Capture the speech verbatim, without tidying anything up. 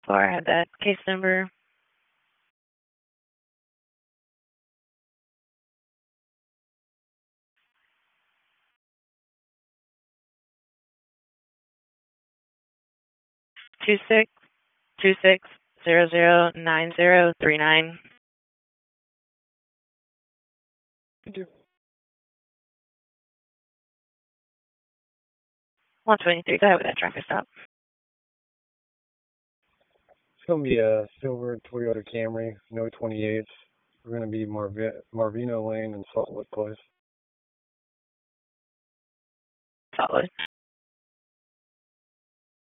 Or I have that case number. Two six two six zero zero nine zero three nine. Thank you. One twenty three. Go ahead with that traffic stop. It's gonna be a silver Toyota Camry, no twenty-eights. We're gonna be Marvi- Marvino Lane in Saltwood Place. Solid.